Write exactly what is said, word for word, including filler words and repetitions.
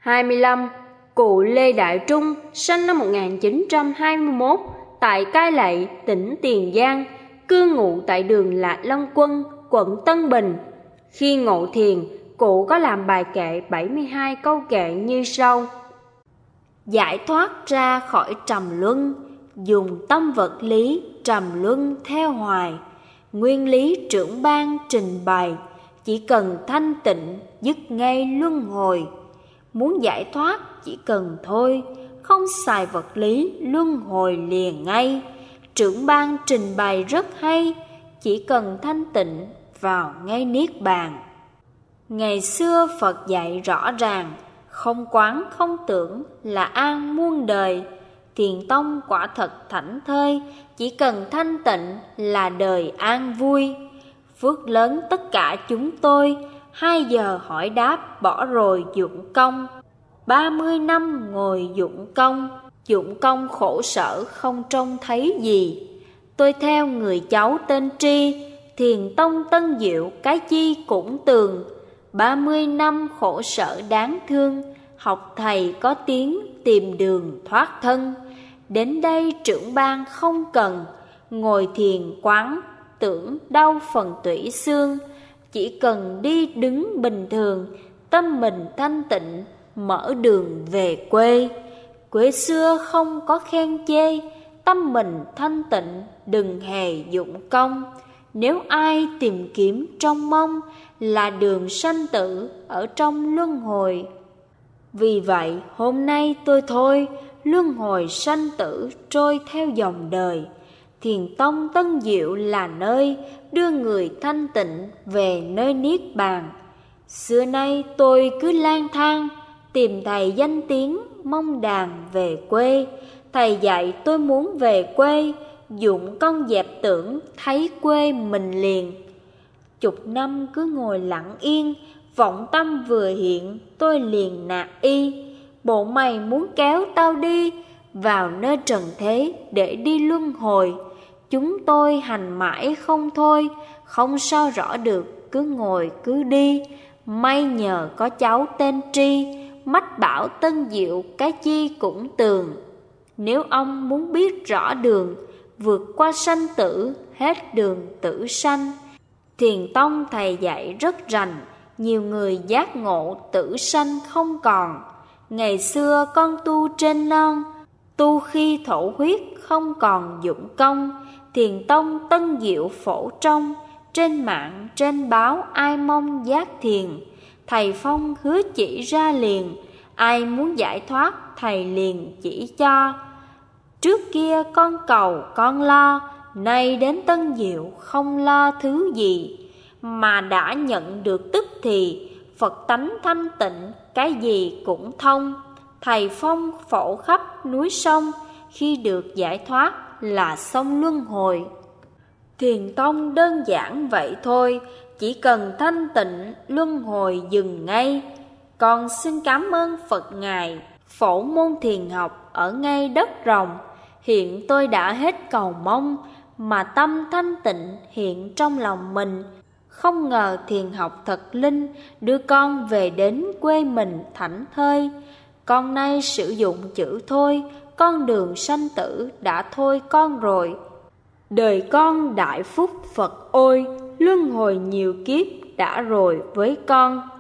hai mươi lăm. Cụ Lê Đại Trung sinh năm một nghìn chín trăm hai mươi mốt tại Cai Lậy, tỉnh Tiền Giang, cư ngụ tại đường Lạc Long Quân, quận Tân Bình. Khi ngộ thiền, cụ có làm bài kệ bảy mươi hai câu kệ như sau: giải thoát ra khỏi trầm luân, dùng tâm vật lý trầm luân theo hoài. Nguyên lý trưởng ban trình bày, chỉ cần thanh tịnh dứt ngay luân hồi. Muốn giải thoát chỉ cần thôi, không xài vật lý luân hồi liền ngay. Trưởng ban trình bày rất hay, chỉ cần thanh tịnh vào ngay niết bàn. Ngày xưa Phật dạy rõ ràng, không quán không tưởng là an muôn đời. Thiền tông quả thật thảnh thơi, chỉ cần thanh tịnh là đời an vui. Phước lớn tất cả chúng tôi, hai giờ hỏi đáp bỏ rồi dụng công. Ba mươi năm ngồi dụng công, dụng công khổ sở không trông thấy gì. Tôi theo người cháu tên Tri, thiền tông Tân Diệu cái chi cũng tường. Ba mươi năm khổ sở đáng thương, học thầy có tiếng tìm đường thoát thân. Đến đây trưởng ban không cần, ngồi thiền quán tưởng đau phần tủy xương. Chỉ cần đi đứng bình thường, tâm mình thanh tịnh, mở đường về quê. Quê xưa không có khen chê, tâm mình thanh tịnh, đừng hề dụng công. Nếu ai tìm kiếm trong mong, là đường sanh tử ở trong luân hồi. Vì vậy hôm nay tôi thôi, luân hồi sanh tử trôi theo dòng đời. Thiền tông Tân Diệu là nơi đưa người thanh tịnh về nơi niết bàn. Xưa nay tôi cứ lang thang, tìm thầy danh tiếng, mong đàn về quê. Thầy dạy tôi muốn về quê, dụng công dẹp tưởng, thấy quê mình liền. Chục năm cứ ngồi lặng yên, vọng tâm vừa hiện, tôi liền nạp y. Bộ mày muốn kéo tao đi, vào nơi trần thế để đi luân hồi. Chúng tôi hành mãi không thôi, không sao rõ được, cứ ngồi cứ đi. May nhờ có cháu tên Tri, mách bảo Tân Diệu cái chi cũng tường. Nếu ông muốn biết rõ đường, vượt qua sanh tử, hết đường tử sanh. Thiền tông thầy dạy rất rành, nhiều người giác ngộ tử sanh không còn. Ngày xưa con tu trên non, tu khi thổ huyết không còn dụng công. Thiền tông Tân Diệu phổ trong, trên mạng trên báo ai mong giác thiền. Thầy Phong hứa chỉ ra liền, ai muốn giải thoát thầy liền chỉ cho. Trước kia con cầu con lo, nay đến Tân Diệu không lo thứ gì. Mà đã nhận được tức thì, Phật tánh thanh tịnh, cái gì cũng thông. Thầy Phong phổ khắp núi sông, khi được giải thoát là xong luân hồi. Thiền tông đơn giản vậy thôi, chỉ cần thanh tịnh luân hồi dừng ngay. Con xin cảm ơn Phật Ngài phổ môn thiền học ở ngay đất Rồng. Hiện tôi đã hết cầu mong, mà tâm thanh tịnh hiện trong lòng mình. Không ngờ thiền học thật linh, đưa con về đến quê mình thảnh thơi. Con nay sử dụng chữ thôi, con đường sanh tử đã thôi con rồi. Đời con đại phúc Phật ôi, luân hồi nhiều kiếp đã rồi với con.